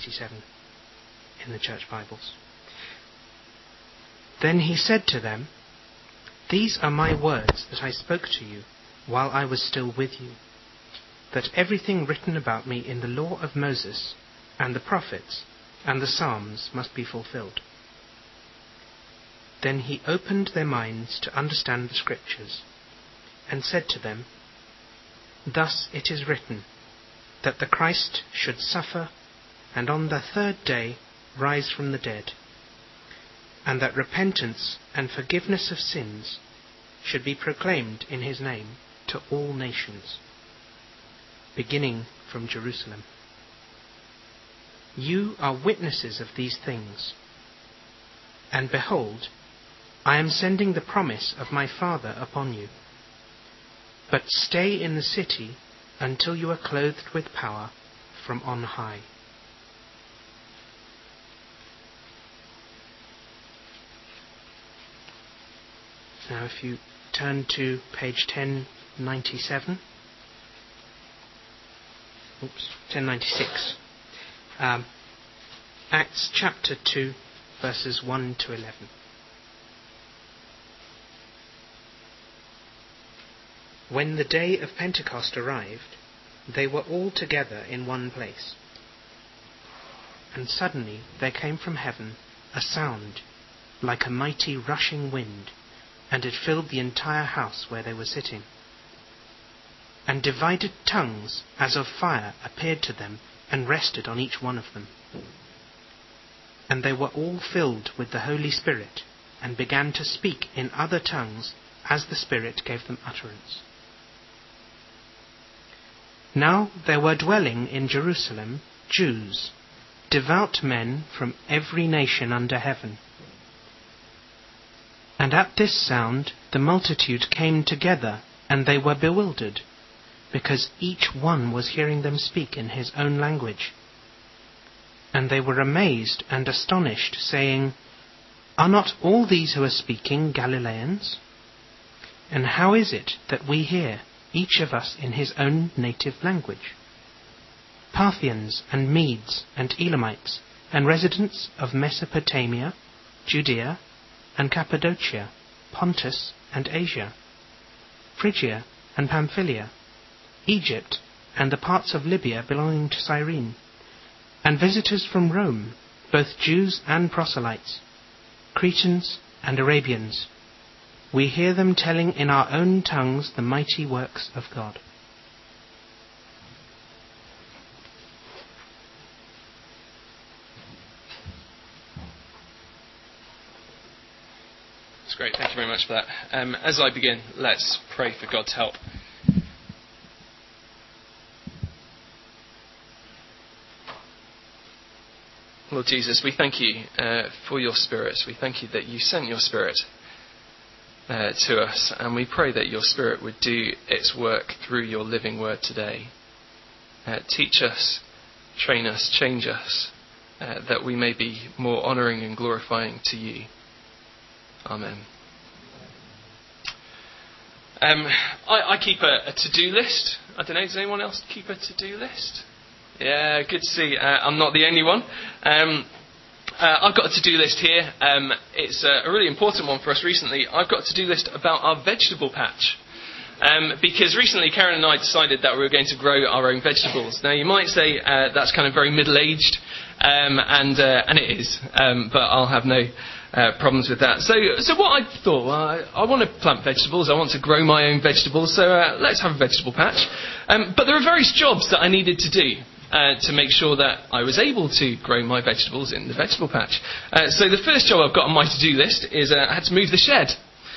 1067 in the Church Bibles. Then he said to them, "These are my words that I spoke to you while I was still with you, that everything written about me in the law of Moses and the prophets and the Psalms must be fulfilled." Then he opened their minds to understand the Scriptures, and said to them, "Thus it is written, that the Christ should suffer, and on the third day rise from the dead, and that repentance and forgiveness of sins should be proclaimed in his name to all nations, beginning from Jerusalem. You are witnesses of these things. And behold, I am sending the promise of my Father upon you. But stay in the city until you are clothed with power from on high." Now if you turn to page 1096. Acts chapter 2, verses 1 to 11. When the day of Pentecost arrived, they were all together in one place. And suddenly there came from heaven a sound like a mighty rushing wind, and it filled the entire house where they were sitting. And divided tongues as of fire appeared to them and rested on each one of them. And they were all filled with the Holy Spirit, and began to speak in other tongues as the Spirit gave them utterance. Now there were dwelling in Jerusalem Jews, devout men from every nation under heaven. And at this sound the multitude came together, and they were bewildered, because each one was hearing them speak in his own language. And they were amazed and astonished, saying, "Are not all these who are speaking Galileans? And how is it that we hear, each of us in his own native language? Parthians and Medes and Elamites and residents of Mesopotamia, Judea and Cappadocia, Pontus and Asia, Phrygia and Pamphylia, Egypt and the parts of Libya belonging to Cyrene, and visitors from Rome, both Jews and proselytes, Cretans and Arabians. We hear them telling in our own tongues the mighty works of God." That's great. Thank you very much for that. As I begin, let's pray for God's help. Lord Jesus, we thank you for your Spirit. We thank you that you sent your Spirit to us, and we pray that your Spirit would do its work through your living word today. Teach us, train us, change us, that we may be more honouring and glorifying to you. Amen. I keep a to-do list. I don't know, does anyone else keep a to-do list? Yeah, good to see. I'm not the only one. I've got a to-do list here. It's a really important one for us recently. I've got a to-do list about our vegetable patch. Because recently Karen and I decided that we were going to grow our own vegetables. Now you might say that's kind of very middle-aged, and it is, but I'll have no problems with that. So what I thought, I want to plant vegetables, I want to grow my own vegetables, so let's have a vegetable patch. But there are various jobs that I needed to do to make sure that I was able to grow my vegetables in the vegetable patch. So the first job I've got on my to-do list is I had to move the shed.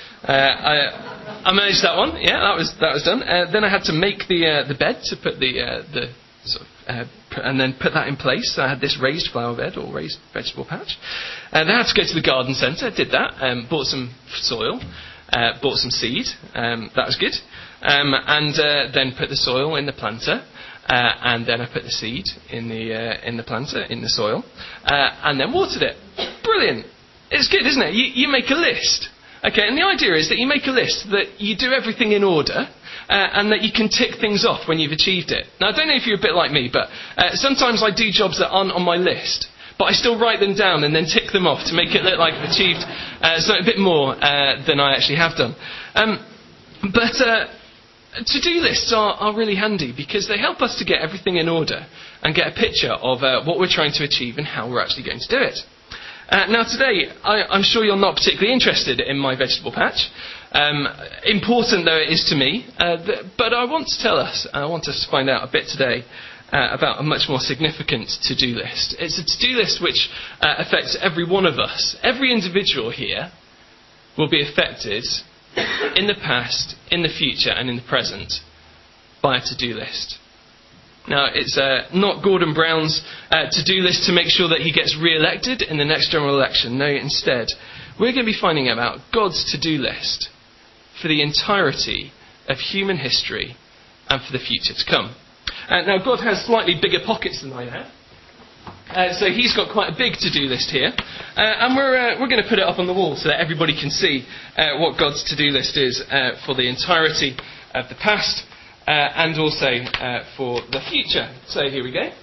I managed that one. Yeah, that was done. Then I had to make the bed to put the sort of, and then put that in place. So I had this raised flower bed or raised vegetable patch. Then I had to go to the garden centre. Did that. Bought some soil. Bought some seed. That was good. And then put the soil in the planter. And then I put the seed in the planter in the soil. And then watered it. Brilliant. It's good, isn't it? You make a list. Okay, and the idea is that you make a list, that you do everything in order, and that you can tick things off when you've achieved it. Now, I don't know if you're a bit like me, but sometimes I do jobs that aren't on my list, but I still write them down and then tick them off to make it look like I've achieved something a bit more than I actually have done. But to-do lists are really handy because they help us to get everything in order and get a picture of what we're trying to achieve and how we're actually going to do it. Now today, I'm sure you're not particularly interested in my vegetable patch, important though it is to me, but I want us to find out a bit today about a much more significant to-do list. It's a to-do list which affects every one of us. Every individual here will be affected in the past, in the future and in the present by a to-do list. Now, it's not Gordon Brown's to-do list to make sure that he gets re-elected in the next general election. No, instead, we're going to be finding out about God's to-do list for the entirety of human history and for the future to come. Now, God has slightly bigger pockets than I have. So he's got quite a big to-do list here. And we're going to put it up on the wall so that everybody can see what God's to-do list is for the entirety of the past and also for the future. So here we go.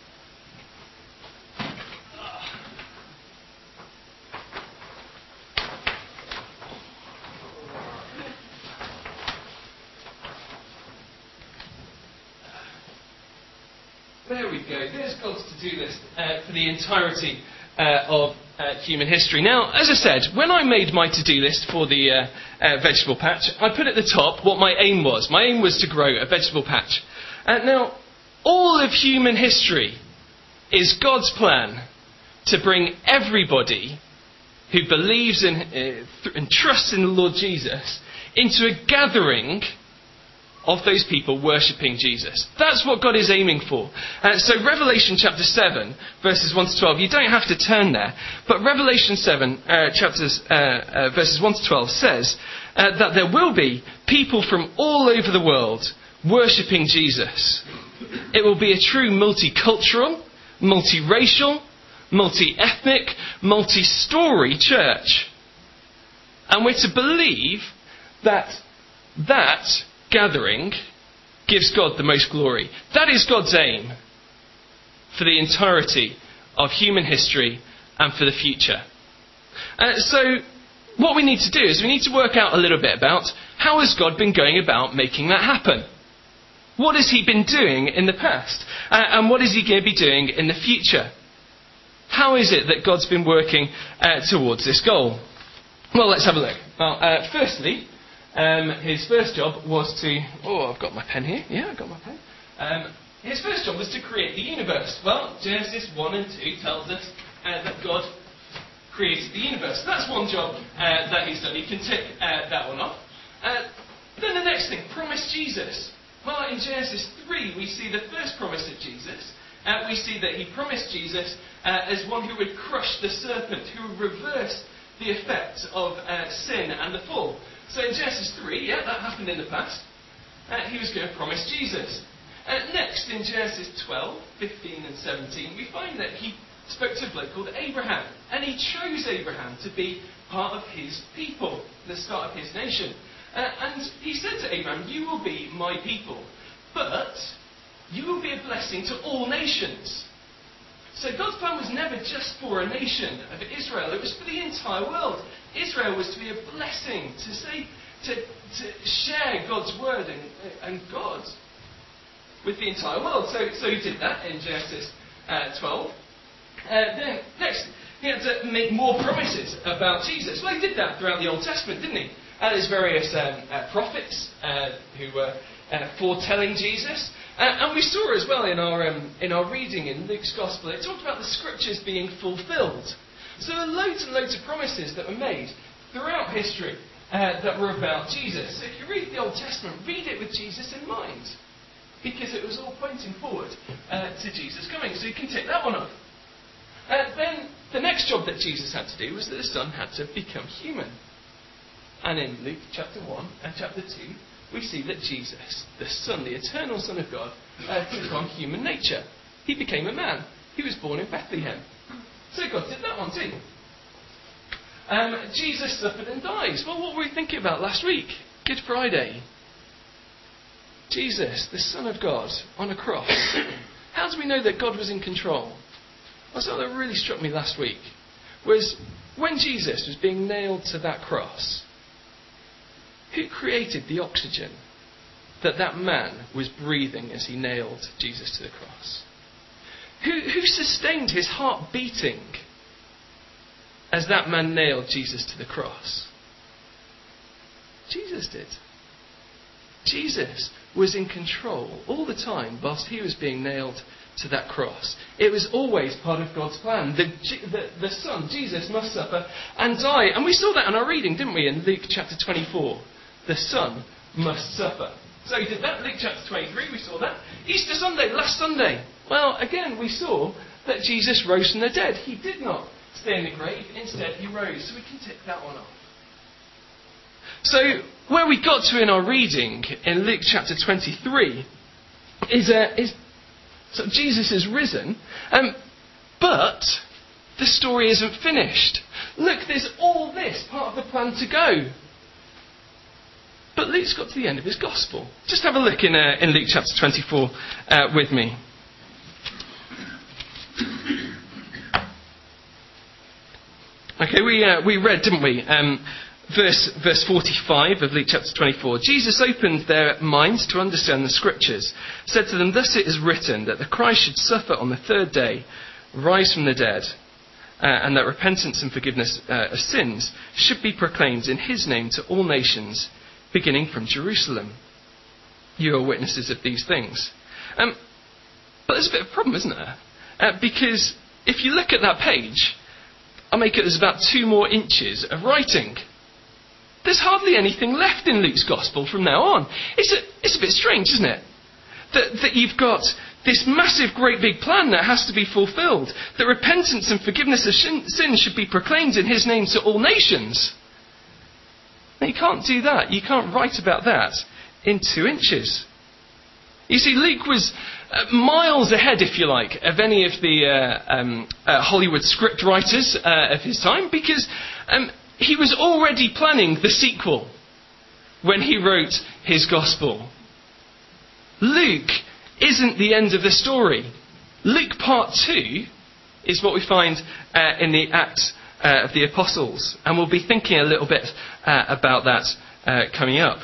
There we go. There's God's to-do list for the entirety of human history. Now, as I said, when I made my to-do list for the vegetable patch, I put at the top what my aim was. My aim was to grow a vegetable patch. Now, all of human history is God's plan to bring everybody who believes in and trusts in the Lord Jesus into a gathering of those people worshipping Jesus. That's what God is aiming for. So Revelation chapter 7, verses 1 to 12, you don't have to turn there, but Revelation 7, verses 1 to 12 says that there will be people from all over the world worshipping Jesus. It will be a true multicultural, multiracial, multi-ethnic, multi-story church. And we're to believe that gathering gives God the most glory. That is God's aim for the entirety of human history and for the future. So what we need to do is we need to work out a little bit about how has God been going about making that happen? What has he been doing in the past? And what is he going to be doing in the future? How is it that God's been working towards this goal? Well, let's have a look. Well, firstly, his first job was to... Oh, I've got my pen here. Yeah, I've got my pen. His first job was to create the universe. Well, Genesis 1 and 2 tells us that God created the universe. That's one job that he's done. You can tick that one off. Then the next thing, promise Jesus. Well, in Genesis 3, we see the first promise of Jesus. We see that he promised Jesus as one who would crush the serpent, who would reverse the effect of sin and the fall. So in Genesis 3, yeah, that happened in the past. He was going to promise Jesus. Next, in Genesis 12, 15 and 17, we find that he spoke to a bloke called Abraham. And he chose Abraham to be part of his people, the start of his nation. And he said to Abraham, you will be my people, but you will be a blessing to all nations. So God's plan was never just for a nation of Israel, it was for the entire world. Israel was to be a blessing, to share God's word and God with the entire world. So he did that in Genesis 12. Then next, he had to make more promises about Jesus. Well, he did that throughout the Old Testament, didn't he? There's various prophets who were foretelling Jesus. And we saw as well in our reading in Luke's Gospel, it talked about the scriptures being fulfilled. So there are loads and loads of promises that were made throughout history that were about Jesus. So if you read the Old Testament, read it with Jesus in mind, because it was all pointing forward to Jesus coming. So you can take that one off. Then the next job that Jesus had to do was that the Son had to become human. And in Luke chapter 1 and chapter 2, we see that Jesus, the Son, the eternal Son of God, took on human nature. He became a man. He was born in Bethlehem. So God did that one too. Jesus suffered and dies. Well, what were we thinking about last week? Good Friday. Jesus, the Son of God, on a cross. How do we know that God was in control? Well, something that really struck me last week was when Jesus was being nailed to that cross, who created the oxygen that man was breathing as he nailed Jesus to the cross? Who sustained his heart beating as that man nailed Jesus to the cross? Jesus did. Jesus was in control all the time whilst he was being nailed to that cross. It was always part of God's plan. The Son, Jesus, must suffer and die. And we saw that in our reading, didn't we, in Luke chapter 24. The Son must suffer. So he did that. Luke chapter 23, we saw that. Easter Sunday, last Sunday. Well, again, we saw that Jesus rose from the dead. He did not stay in the grave. Instead, he rose. So we can tick that one off. So where we got to in our reading in Luke chapter 23 is so Jesus is risen, but the story isn't finished. Look, there's all this part of the plan to go. But Luke's got to the end of his gospel. Just have a look in Luke chapter 24 with me. Okay, we read, didn't we? Verse 45 of Luke chapter 24. Jesus opened their minds to understand the scriptures, said to them, "Thus it is written that the Christ should suffer on the third day, rise from the dead, and that repentance and forgiveness of sins should be proclaimed in his name to all nations, beginning from Jerusalem. You are witnesses of these things." But there's a bit of a problem, isn't there? Because if you look at that page, I'll make it there's about 2 more inches of writing. There's hardly anything left in Luke's gospel from now on. It's a bit strange, isn't it? That you've got this massive, great big plan that has to be fulfilled. That repentance and forgiveness of sin should be proclaimed in his name to all nations. Now, you can't do that. You can't write about that in 2 inches. You see, Luke was miles ahead, if you like, of any of the Hollywood script writers of his time, because he was already planning the sequel when he wrote his gospel. Luke isn't the end of the story. Luke part 2 is what we find in the Acts of the Apostles, and we'll be thinking a little bit about that coming up.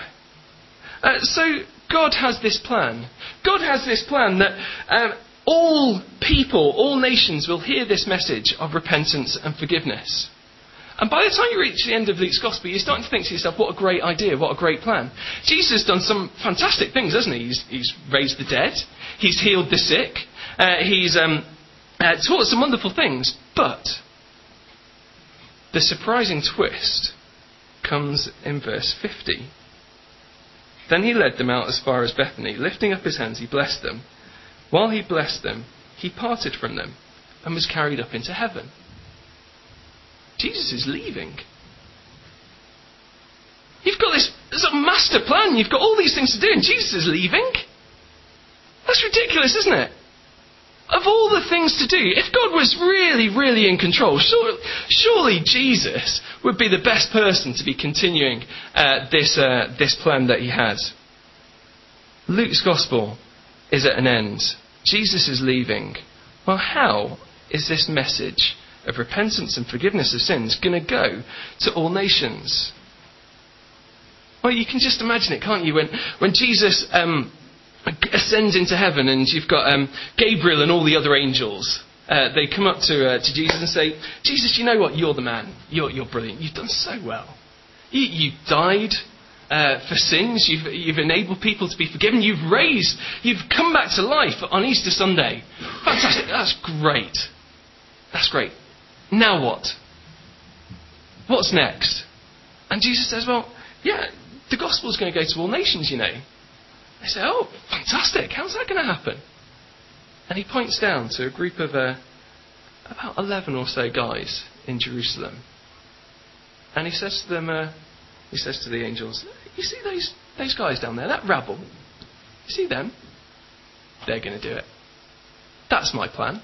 So God has this plan. God has this plan that all people, all nations will hear this message of repentance and forgiveness. And by the time you reach the end of Luke's Gospel, you're starting to think to yourself, what a great idea, what a great plan. Jesus has done some fantastic things, hasn't he? He's raised the dead. He's healed the sick. He's taught some wonderful things. But the surprising twist comes in verse 50. Then he led them out as far as Bethany. Lifting up his hands, he blessed them. While he blessed them, he parted from them and was carried up into heaven. Jesus is leaving. You've got this master plan. You've got all these things to do, and Jesus is leaving? That's ridiculous, isn't it? Of all the things to do, if God was really, really in control, surely Jesus would be the best person to be continuing this plan that he has. Luke's gospel is at an end. Jesus is leaving. Well, how is this message of repentance and forgiveness of sins going to go to all nations? Well, you can just imagine it, can't you? When Jesus ascends into heaven, and you've got Gabriel and all the other angels, they come up to Jesus and say, "Jesus, you know what? You're the man. You're brilliant. You've done so well. You died for sins. You've enabled people to be forgiven. You've come back to life on Easter Sunday. Fantastic. That's great. That's great. Now what? What's next?" And Jesus says, "Well, yeah, the gospel's going to go to all nations, you know." They say, "Oh, fantastic. How's that going to happen?" And he points down to a group of about 11 or so guys in Jerusalem. And he says to them, he says to the angels, "You see those guys down there, that rabble? You see them? They're going to do it. That's my plan."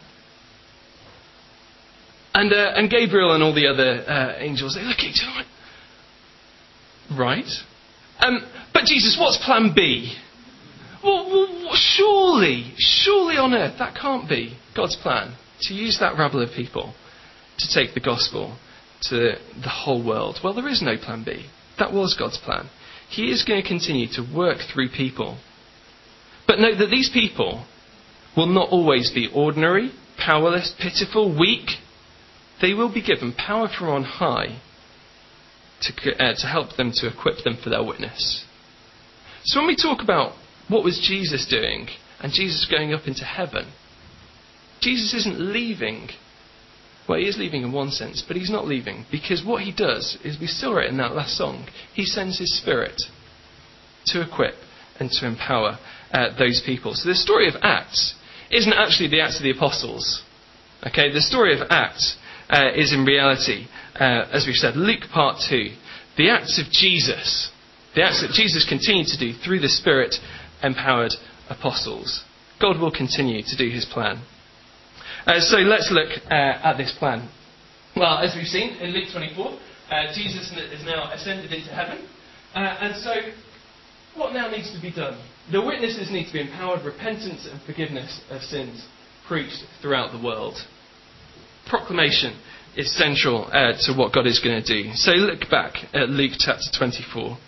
And Gabriel and all the other angels, they look at each other like, "Right. But Jesus, what's plan B? Surely on earth, that can't be God's plan, to use that rabble of people to take the gospel to the whole world. Well, there is no plan B. That was God's plan. He is going to continue to work through people. But note that these people will not always be ordinary, powerless, pitiful, weak. They will be given power from on high to help them, to equip them for their witness. So when we talk about what was Jesus doing and Jesus going up into heaven, Jesus isn't leaving. Well, he is leaving in one sense, but he's not leaving, because what he does is, we saw it in that last song, he sends his Spirit to equip and to empower those people. So the story of Acts isn't actually the Acts of the Apostles. Okay, the story of Acts is in reality, as we've said, Luke part 2, the acts of Jesus, the acts that Jesus continued to do through the Spirit-empowered apostles. God will continue to do his plan. So let's look at this plan. Well, as we've seen in Luke 24, Jesus is now ascended into heaven. And so what now needs to be done? The witnesses need to be empowered, repentance and forgiveness of sins preached throughout the world. Proclamation is central to what God is going to do. So look back at Luke chapter 24.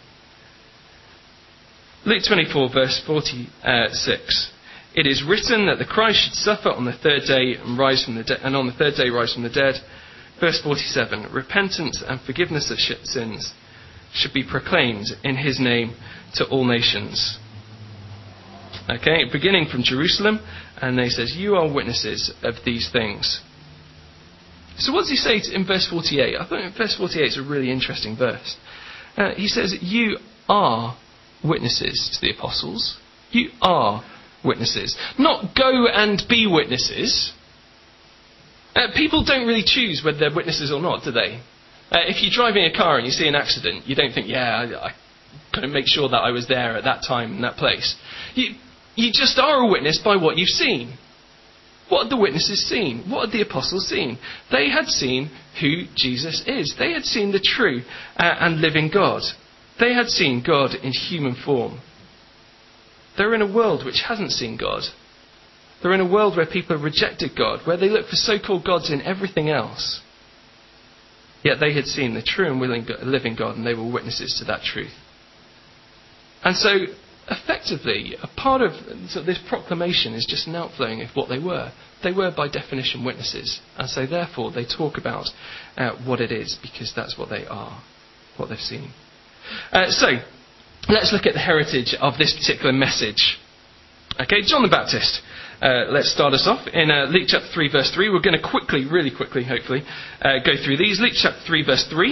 Luke 24 verse 46. It is written that the Christ should suffer on the third day and rise from the dead, and on the third day rise from the dead. Verse 47. Repentance and forgiveness of sins should be proclaimed in his name to all nations. Okay, beginning from Jerusalem, and he says, you are witnesses of these things. So what does he say in verse 48? I thought verse 48 is a really interesting verse. He says, you are witnesses to the apostles. You are witnesses. Not go and be witnesses. People don't really choose whether they're witnesses or not, do they? If you're driving a car and you see an accident, you don't think, I got to make sure that I was there at that time in that place. You just are a witness by what you've seen. What had the witnesses seen? What had the apostles seen? They had seen who Jesus is. They had seen the true and living God. They had seen God in human form. They're in a world which hasn't seen God. They're in a world where people have rejected God, where they look for so-called gods in everything else. Yet they had seen the true and living God, and they were witnesses to that truth. And so, effectively, a part of this proclamation is just an outflowing of what they were. They were, by definition, witnesses. And so, therefore, they talk about what it is, because that's what they are, what they've seen. So, let's look at the heritage of this particular message. Okay, John the Baptist. Let's start us off in Luke chapter 3 verse 3. We're going to really quickly, hopefully, go through these. Luke chapter 3 verse 3.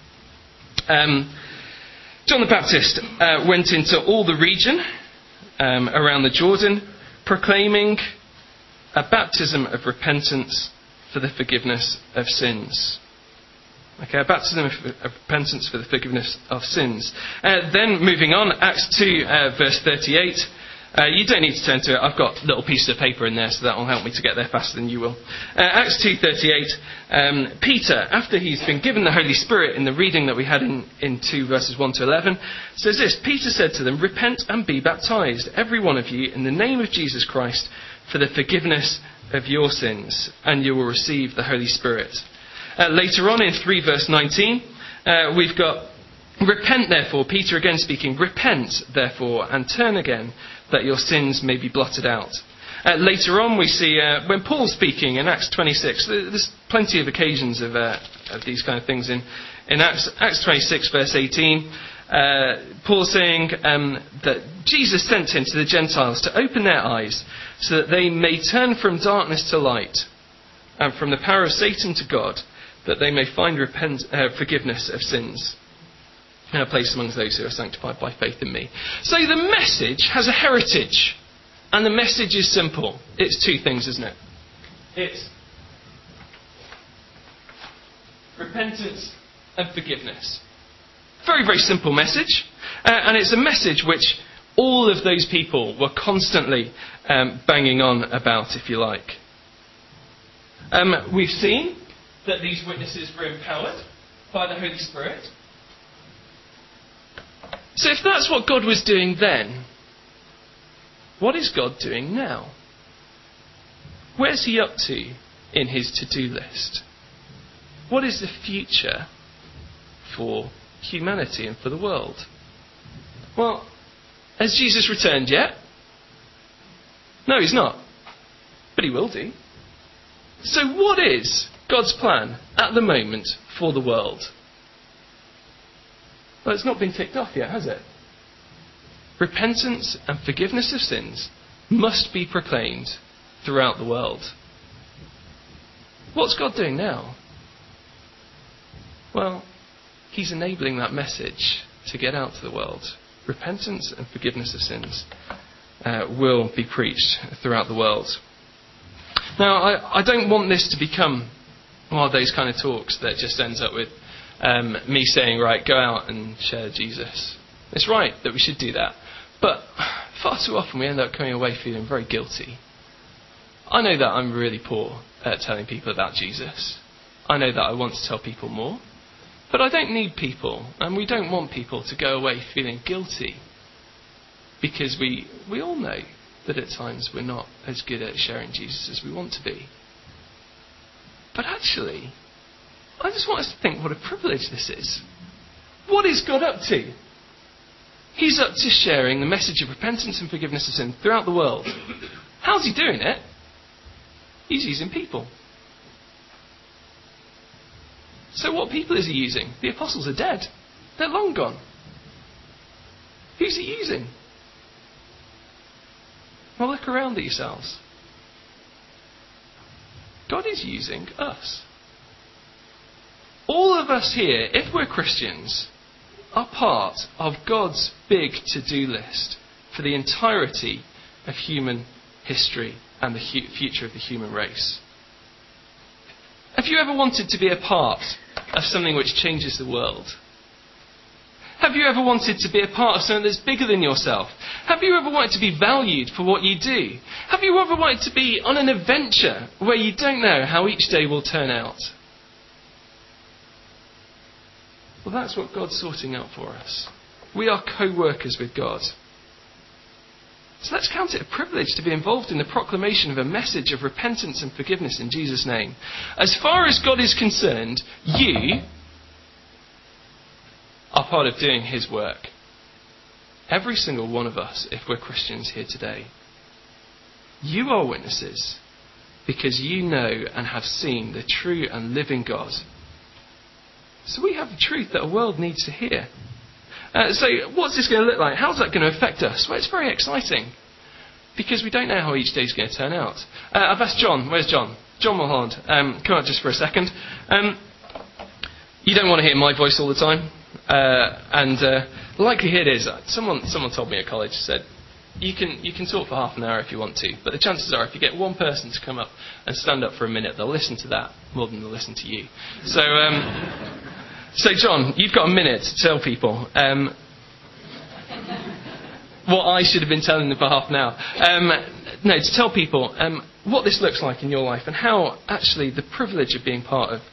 John the Baptist went into all the region around the Jordan, proclaiming a baptism of repentance for the forgiveness of sins. Okay, a baptism of repentance for the forgiveness of sins. Then moving on, Acts 2 verse 38. You don't need to turn to it. I've got little pieces of paper in there, so that will help me to get there faster than you will. Acts 2:38. Peter, after he's been given the Holy Spirit in the reading that we had in 2 verses 1 to 11, says this: Peter said to them, repent and be baptized, every one of you, in the name of Jesus Christ, for the forgiveness of your sins, and you will receive the Holy Spirit. Later on in 3 verse 19, we've got, repent therefore, Peter again speaking, repent therefore and turn again, that your sins may be blotted out. Later on we see, when Paul's speaking in Acts 26, there's plenty of occasions of these kind of things in Acts 26 verse 18, Paul saying that Jesus sent him to the Gentiles to open their eyes so that they may turn from darkness to light and from the power of Satan to God, that they may find forgiveness of sins and a place amongst those who are sanctified by faith in me. So the message has a heritage, and the message is simple. It's two things, isn't it? It's repentance and forgiveness. Very, very simple message, and it's a message which all of those people were constantly banging on about, if you like. We've seen that these witnesses were empowered by the Holy Spirit. So if that's what God was doing then, what is God doing now? Where's he up to in his to-do list? What is the future for humanity and for the world? Well, has Jesus returned yet? No, he's not. But he will do. So what is God's plan at the moment for the world? Well, it's not been ticked off yet, has it? Repentance and forgiveness of sins must be proclaimed throughout the world. What's God doing now? Well, he's enabling that message to get out to the world. Repentance and forgiveness of sins will be preached throughout the world. Now, I don't want this to become one of those kind of talks that just ends up with me saying, right, go out and share Jesus. It's right that we should do that. But far too often we end up coming away feeling very guilty. I know that I'm really poor at telling people about Jesus. I know that I want to tell people more. But I don't need people, and we don't want people to go away feeling guilty. Because we all know that at times we're not as good at sharing Jesus as we want to be. But actually, I just want us to think what a privilege this is. What is God up to? He's up to sharing the message of repentance and forgiveness of sin throughout the world. How's he doing it? He's using people. So what people is he using? The apostles are dead. They're long gone. Who's he using? Well, look around at yourselves. God is using us. All of us here, if we're Christians, are part of God's big to-do list for the entirety of human history and the future of the human race. Have you ever wanted to be a part of something which changes the world? Have you ever wanted to be a part of something that's bigger than yourself? Have you ever wanted to be valued for what you do? Have you ever wanted to be on an adventure where you don't know how each day will turn out? Well, that's what God's sorting out for us. We are co-workers with God. So let's count it a privilege to be involved in the proclamation of a message of repentance and forgiveness in Jesus' name. As far as God is concerned, you are part of doing his work. Every single one of us, if we're Christians here today. You are witnesses because you know and have seen the true and living God. So we have the truth that a world needs to hear. So what's this going to look like? How's that going to affect us? Well, it's very exciting. Because we don't know how each day is going to turn out. I've asked John. Where's John? John Mulholland. Come out just for a second. You don't want to hear my voice all the time. And the likelihood is, someone told me at college, said, you can talk for half an hour if you want to, but the chances are if you get one person to come up and stand up for a minute, they'll listen to that more than they'll listen to you. So John, you've got a minute to tell people what I should have been telling them for half an hour. To tell people what this looks like in your life and how actually the privilege of being part of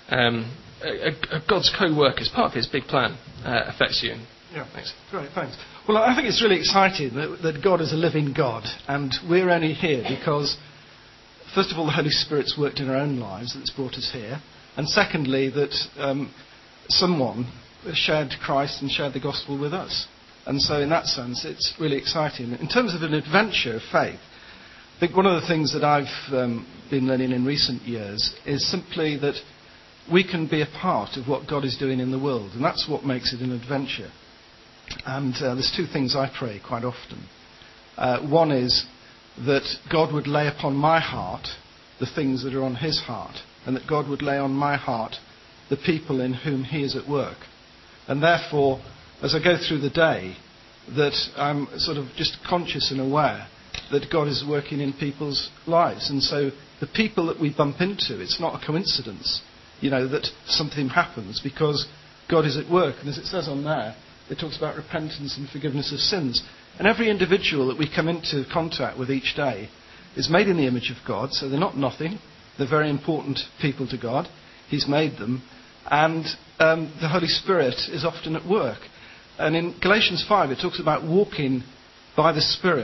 God's co-workers, part of his big plan, affects you. Yeah, thanks. Great, thanks. Well, I think it's really exciting that God is a living God, and we're only here because, first of all, the Holy Spirit's worked in our own lives that's brought us here, and secondly, that someone shared Christ and shared the gospel with us. And so in that sense, it's really exciting. In terms of an adventure of faith, I think one of the things that I've been learning in recent years is simply that we can be a part of what God is doing in the world, and that's what makes it an adventure. And there's two things I pray quite often. One is that God would lay upon my heart the things that are on his heart, and that God would lay on my heart the people in whom he is at work. And therefore, as I go through the day, that I'm sort of just conscious and aware that God is working in people's lives. And so the people that we bump into, it's not a coincidence, that something happens because God is at work. And as it says on there, it talks about repentance and forgiveness of sins. And every individual that we come into contact with each day is made in the image of God, so they're not nothing. They're very important people to God. He's made them. And the Holy Spirit is often at work. And in Galatians 5, it talks about walking by the Spirit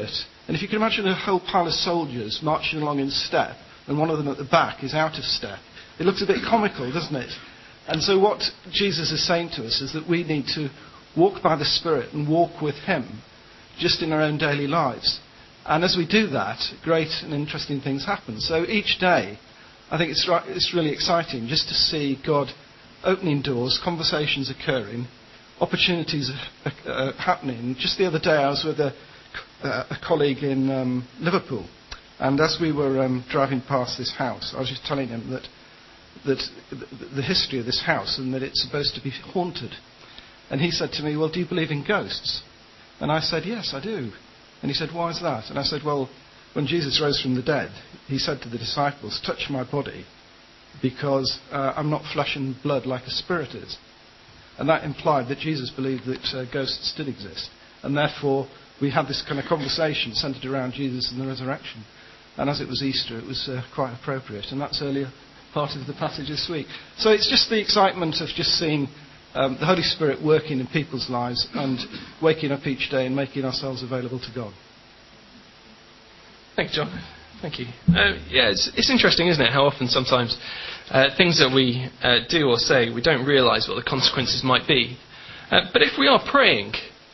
And if you can imagine a whole pile of soldiers marching along in step, and one of them at the back is out of step, it looks a bit comical, doesn't it? And so what Jesus is saying to us is that we need to walk by the Spirit and walk with him just in our own daily lives. And as we do that, great and interesting things happen. So each day, I think it's really exciting just to see God opening doors, conversations occurring, opportunities happening. Just the other day I was with a colleague in Liverpool, and as we were driving past this house, I was just telling him that the history of this house and that it's supposed to be haunted. And he said to me, well, do you believe in ghosts? And I said, yes, I do. And he said, why is that? And I said, well, when Jesus rose from the dead, he said to the disciples, touch my body, because I'm not flesh and blood like a spirit is. And that implied that Jesus believed that ghosts did exist. And therefore, we had this kind of conversation centred around Jesus and the resurrection. And as it was Easter, it was quite appropriate. And that's earlier part of the passage this week. So it's just the excitement of just seeing the Holy Spirit working in people's lives and waking up each day and making ourselves available to God. Thank you, John. Thank you. It's interesting, isn't it, how often sometimes things that we do or say, we don't realise what the consequences might be. But if we are praying,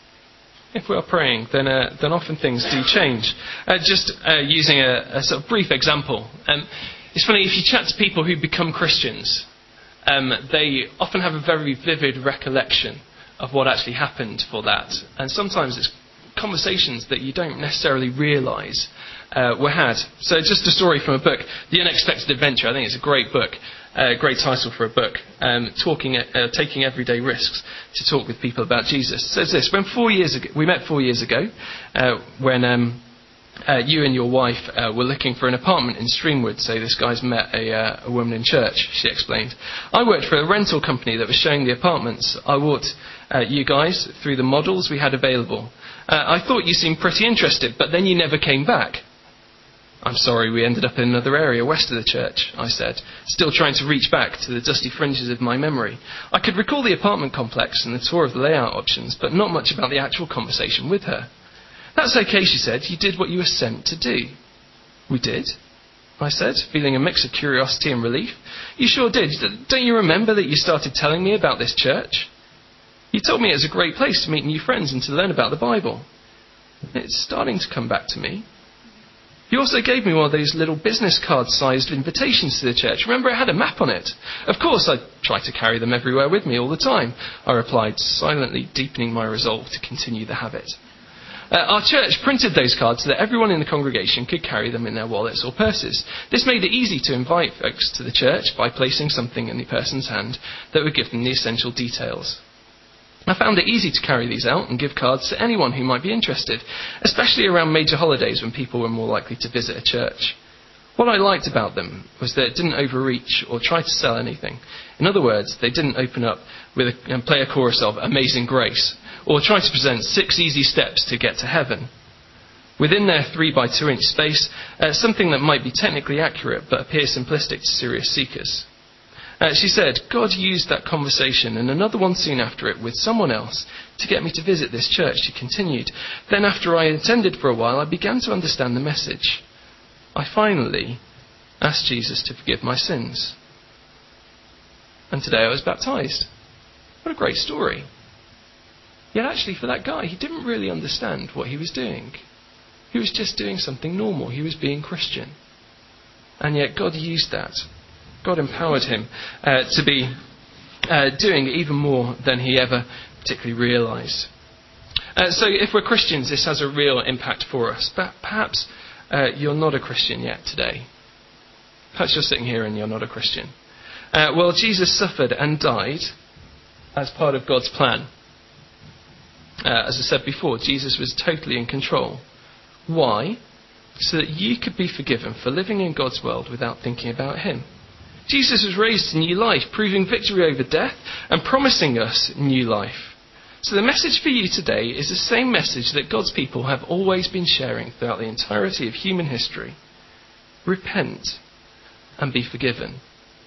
then often things do change. Just using a sort of brief example. It's funny, if you chat to people who become Christians, they often have a very vivid recollection of what actually happened for that. And sometimes it's conversations that you don't necessarily realise were had. So just a story from a book, The Unexpected Adventure. I think it's a great book, great title for a book, taking everyday risks to talk with people about Jesus. It says this: we met 4 years ago, when you and your wife were looking for an apartment in Streamwood. So this guy's met a woman in church, she explained. I worked for a rental company that was showing the apartments. I walked you guys through the models we had available. I thought you seemed pretty interested, but then you never came back. I'm sorry, we ended up in another area west of the church, I said, still trying to reach back to the dusty fringes of my memory. I could recall the apartment complex and the tour of the layout options, but not much about the actual conversation with her. That's okay, she said. You did what you were sent to do. We did, I said, feeling a mix of curiosity and relief. You sure did. Don't you remember that you started telling me about this church? You told me it was a great place to meet new friends and to learn about the Bible. It's starting to come back to me. You also gave me one of those little business card-sized invitations to the church. Remember, it had a map on it. Of course, I try to carry them everywhere with me all the time, I replied, silently deepening my resolve to continue the habit. Our church printed those cards so that everyone in the congregation could carry them in their wallets or purses. This made it easy to invite folks to the church by placing something in the person's hand that would give them the essential details. I found it easy to carry these out and give cards to anyone who might be interested, especially around major holidays when people were more likely to visit a church. What I liked about them was that it didn't overreach or try to sell anything. In other words, they didn't open up and play a chorus of Amazing Grace, or try to present 6 easy steps to get to heaven. Within their 3x2 inch space, something that might be technically accurate but appear simplistic to serious seekers. She said, God used that conversation and another one soon after it with someone else to get me to visit this church, she continued. Then after I attended for a while, I began to understand the message. I finally asked Jesus to forgive my sins. And today I was baptised. What a great story. Yet actually for that guy, he didn't really understand what he was doing. He was just doing something normal. He was being Christian. And yet God used that. God empowered him to be doing even more than he ever particularly realised. So if we're Christians, this has a real impact for us. But perhaps you're not a Christian yet today. Perhaps you're sitting here and you're not a Christian. Well, Jesus suffered and died as part of God's plan. As I said before, Jesus was totally in control. Why? So that you could be forgiven for living in God's world without thinking about him. Jesus was raised to new life, proving victory over death and promising us new life. So the message for you today is the same message that God's people have always been sharing throughout the entirety of human history. Repent and be forgiven.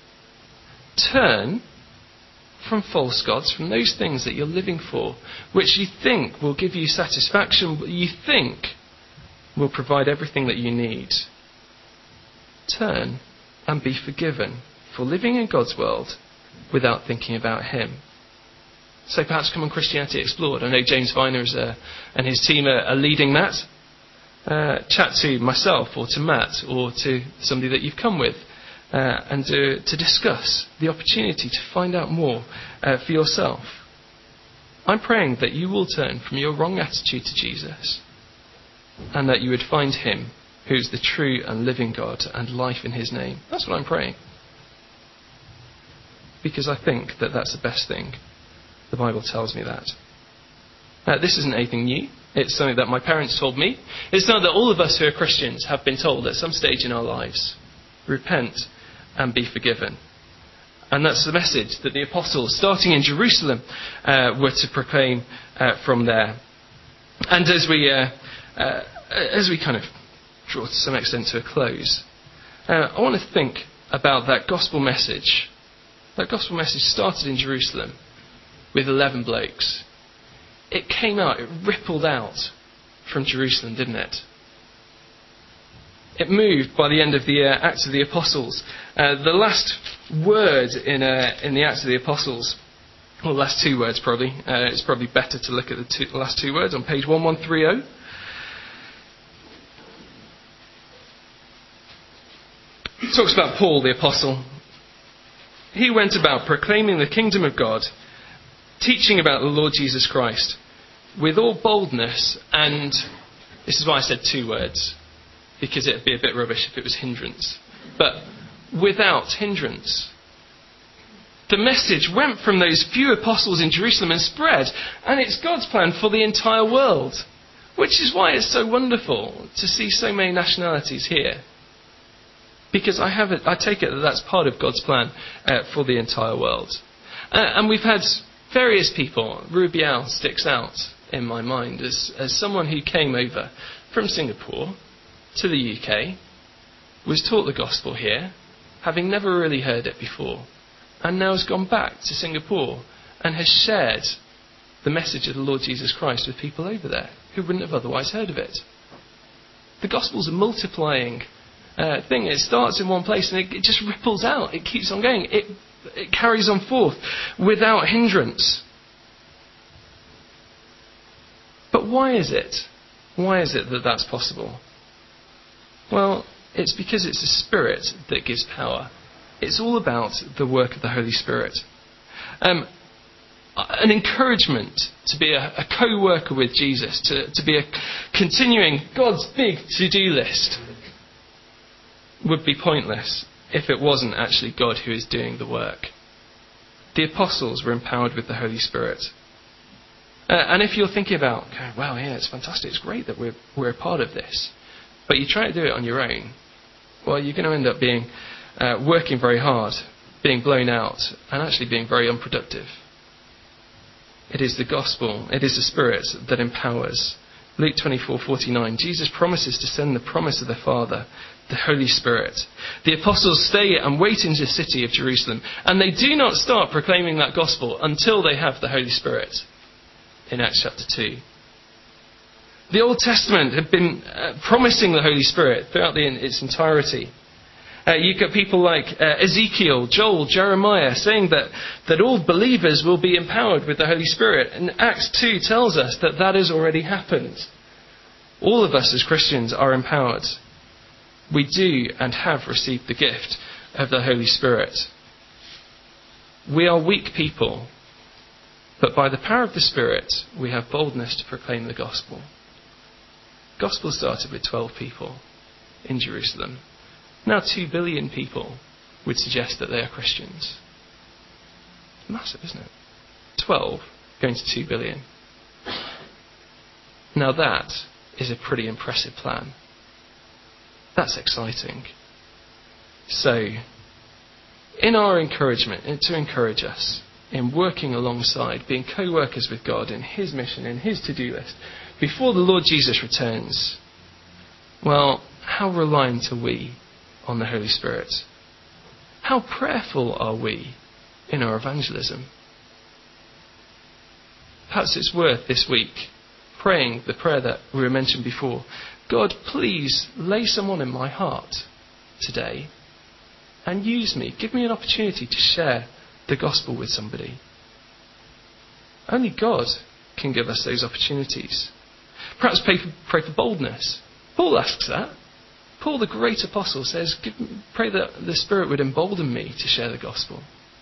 Turn from false gods, from those things that you're living for, which you think will give you satisfaction, but you think will provide everything that you need. Turn and be forgiven for living in God's world without thinking about him. So perhaps come on Christianity Explored. I know James Viner and his team are leading that. Chat to myself or to Matt or to somebody that you've come with and to discuss the opportunity to find out more for yourself. I'm praying that you will turn from your wrong attitude to Jesus and that you would find him who is the true and living God and life in his name. That's what I'm praying. Because I think that that's the best thing. The Bible tells me that. This isn't anything new. It's something that my parents told me. It's something that all of us who are Christians have been told at some stage in our lives. Repent and be forgiven. And that's the message that the apostles, starting in Jerusalem, were to proclaim from there. And as we kind of draw to some extent to a close, I want to think about that gospel message. That gospel message started in Jerusalem with 11 blokes. It came out, it rippled out from Jerusalem, didn't it? It moved by the end of the Acts of the Apostles. The last word in the Acts of the Apostles, well, the last two words probably. It's probably better to look at the last two words on page 1130. It talks about Paul the Apostle. He went about proclaiming the kingdom of God, teaching about the Lord Jesus Christ with all boldness, and this is why I said two words, because it would be a bit rubbish if it was hindrance, but without hindrance. The message went from those few apostles in Jerusalem and spread, and it's God's plan for the entire world, which is why it's so wonderful to see so many nationalities here. Because I take it that that's part of God's plan for the entire world. And we've had various people. Rubial sticks out in my mind as someone who came over from Singapore to the UK, was taught the gospel here, having never really heard it before, and now has gone back to Singapore and has shared the message of the Lord Jesus Christ with people over there who wouldn't have otherwise heard of it. The gospel's a multiplying thing. It starts in one place and it just ripples out. It keeps on going. It carries on forth without hindrance. But why is it? Why is it that that's possible? Well, it's because it's the Spirit that gives power. It's all about the work of the Holy Spirit. An encouragement to be a co-worker with Jesus, to be continuing God's big to-do list, would be pointless if it wasn't actually God who is doing the work. The apostles were empowered with the Holy Spirit. And if you're thinking about, okay, wow, yeah, it's fantastic, it's great that we're a part of this, but you try to do it on your own, well, you're going to end up being working very hard, being blown out, and actually being very unproductive. It is the gospel, it is the Spirit that empowers. Luke 24:49, Jesus promises to send the promise of the Father, the Holy Spirit. The apostles stay and wait in the city of Jerusalem, and they do not start proclaiming that gospel until they have the Holy Spirit. In Acts chapter 2. The Old Testament had been promising the Holy Spirit throughout its entirety. You've got people like Ezekiel, Joel, Jeremiah saying that all believers will be empowered with the Holy Spirit. And Acts 2 tells us that has already happened. All of us as Christians are empowered. We do and have received the gift of the Holy Spirit. We are weak people, but by the power of the Spirit, we have boldness to proclaim the gospel. Gospel started with 12 people in Jerusalem. Now 2 billion people would suggest that they are Christians. Massive, isn't it? 12 going to 2 billion. Now that is a pretty impressive plan. That's exciting. So, in our encouragement, and to encourage us, in working alongside, being co-workers with God in His mission, in His to-do list, before the Lord Jesus returns, well, how reliant are we on the Holy Spirit? How prayerful are we in our evangelism? Perhaps it's worth this week praying the prayer that we mentioned before, God, please lay someone in my heart today and use me. Give me an opportunity to share the gospel with somebody. Only God can give us those opportunities. Perhaps pray for boldness. Paul asks that. Paul, the great apostle, says, pray that the Spirit would embolden me to share the gospel.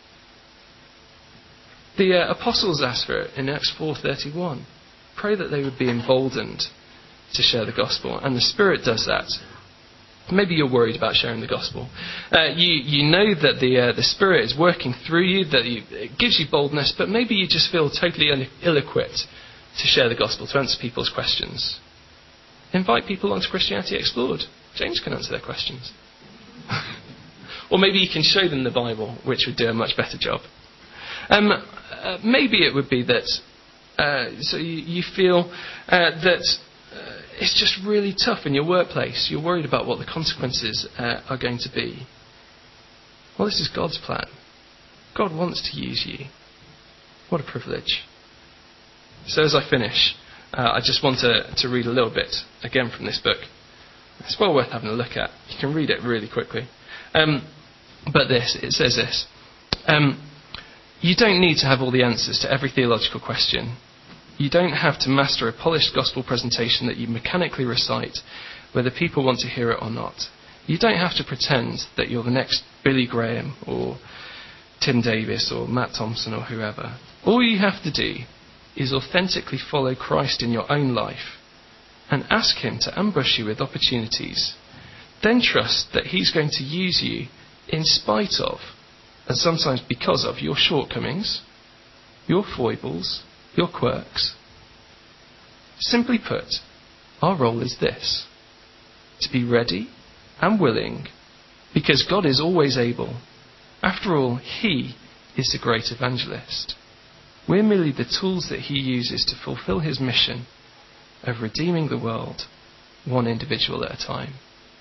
The apostles ask for it in Acts 4:31. Pray that they would be emboldened to share the gospel. And the Spirit does that. Maybe you're worried about sharing the gospel. You know that the Spirit is working through you, that it gives you boldness, but maybe you just feel totally ill-equipped to share the gospel, to answer people's questions. Invite people onto Christianity Explored. James can answer their questions. Or maybe you can show them the Bible, which would do a much better job. Maybe it would be that so you feel that it's just really tough in your workplace. You're worried about what the consequences are going to be. Well, this is God's plan. God wants to use you. What a privilege. So as I finish, I just want to read a little bit again from this book. It's well worth having a look at. You can read it really quickly. But it says this. You don't need to have all the answers to every theological question. You don't have to master a polished gospel presentation that you mechanically recite, whether people want to hear it or not. You don't have to pretend that you're the next Billy Graham or Tim Davis or Matt Thompson or whoever. All you have to do is authentically follow Christ in your own life and ask him to ambush you with opportunities. Then trust that he's going to use you in spite of, and sometimes because of, your shortcomings, your foibles, your quirks. Simply put, our role is this: to be ready and willing, because God is always able. After all, he is the great evangelist. We're merely the tools that he uses to fulfill his mission of redeeming the world, one individual at a time.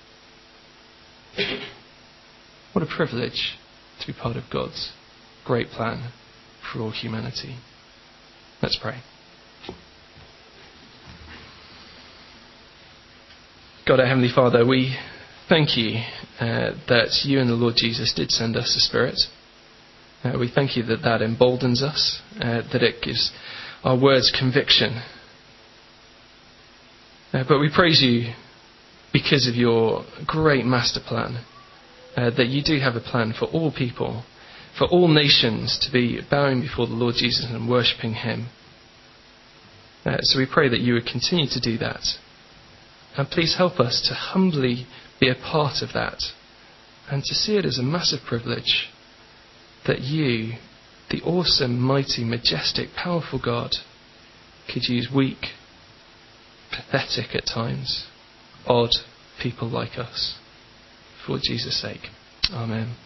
What a privilege to be part of God's great plan for all humanity. Let's pray. God, our Heavenly Father, we thank you that you and the Lord Jesus did send us a Spirit. We thank you that emboldens us, that it gives our words conviction. But we praise you because of your great master plan, that you do have a plan for all people, for all nations to be bowing before the Lord Jesus and worshipping him. So we pray that you would continue to do that. And please help us to humbly be a part of that and to see it as a massive privilege that you, the awesome, mighty, majestic, powerful God, could use weak, pathetic at times, odd people like us. For Jesus' sake. Amen.